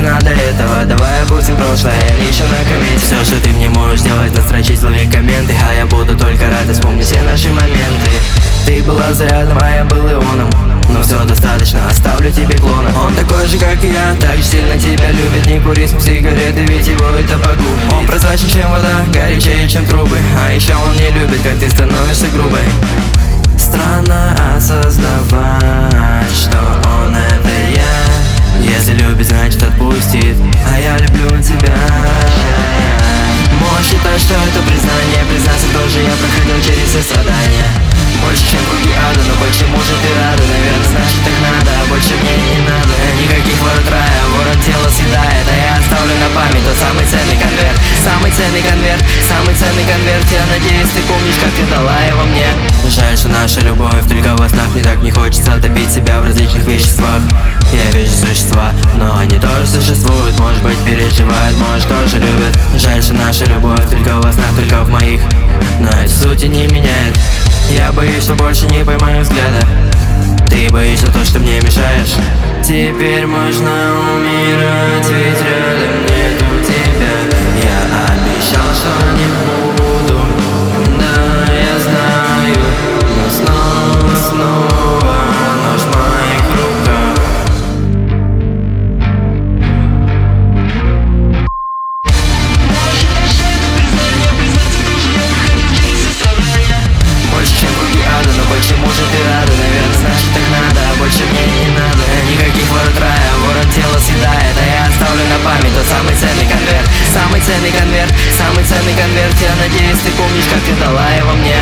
надо этого. Давай опустим прошлое, еще на комменте. Все, что ты мне можешь сделать, настрочить слове комменты. А я буду только рад вспомнить все наши моменты. Ты была зарядом, а я был ионом. Но все достаточно, оставлю тебе клона. Он такой же, как и я, так же сильно тебя любит. Не кури с ним сигареты, ведь его это погубит. Он прозрачнее, чем вода, горячее, чем трубы. А еще он не любит, как ты становишься грубой. Странно осознавать, что он это я. Если любит, значит отпустит, а я люблю тебя. Можешь считать, что это признание. Признаться тоже, я проходил через все страдания. Больше, чем круги ада, но почему же ты рада? Наверное, значит так надо, а больше мне не надо. Никаких ворот рая, ворот тело съедает. А я оставлю на память тот самый ценный конверт. Самый ценный конверт, самый ценный конверт. Я надеюсь, ты помнишь, как ты дала его мне. Жаль, что наша любовь только во снах. Мне так не хочется топить себя в различных веществах. Я вижу существа, но они тоже существуют. Может быть, переживают, может, тоже любят. Жаль, что наша любовь только во снах, только в моих. Но это сути не меняет. Я боюсь, что больше не поймаю взгляда. Ты боишься то, что мне мешаешь. Теперь можно умирать, ведь рядом нету тебя. Я обещал, что не буду. Да, я знаю, но снова нож в моих руках. Больше, чем круги ада, но почему же ты рада? Наверное, значит так надо, а больше мне не надо. Никаких ворот рая, ворот тело съедает. А я оставлю на память тот самый ценный конверт. Самый ценный конверт, самый ценный конверт. Я надеюсь, ты помнишь, как ты дала его мне.